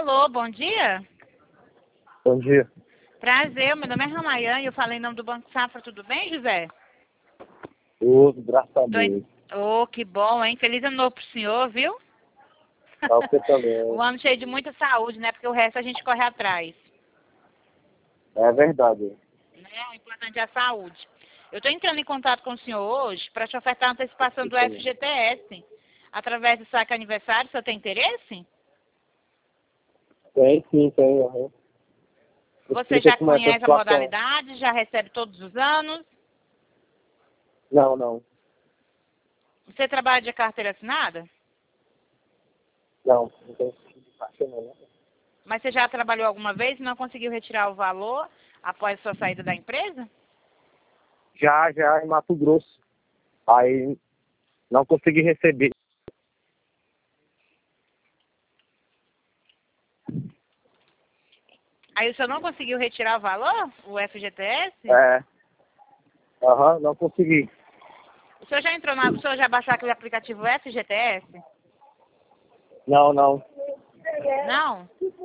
Alô, bom dia. Bom dia. Prazer, meu nome é Ramayane, eu falei em nome do Banco Safra, tudo bem, José? Tudo, graças a Deus. Oh, que bom, hein? Feliz ano novo pro senhor, viu? Pra você Um também. ano cheio de muita saúde, né? Porque o resto a gente corre atrás. É verdade. Né? O importante é a saúde. Eu estou entrando em contato com o senhor hoje para te ofertar a antecipação do FGTS. Através do saque aniversário, o senhor tem interesse? Tem sim, tem. Uhum. Você já conhece a modalidade? Já recebe todos os anos? Não, não. Você trabalha de carteira assinada? Não, não tem caixa não. Né? Mas você já trabalhou alguma vez e não conseguiu retirar o valor após a sua saída da empresa? Já em Mato Grosso. Aí não consegui receber. Aí o senhor não conseguiu retirar o valor, o FGTS? É. Aham, não consegui. O senhor já entrou o senhor já baixou aquele aplicativo FGTS? Não, não. Não?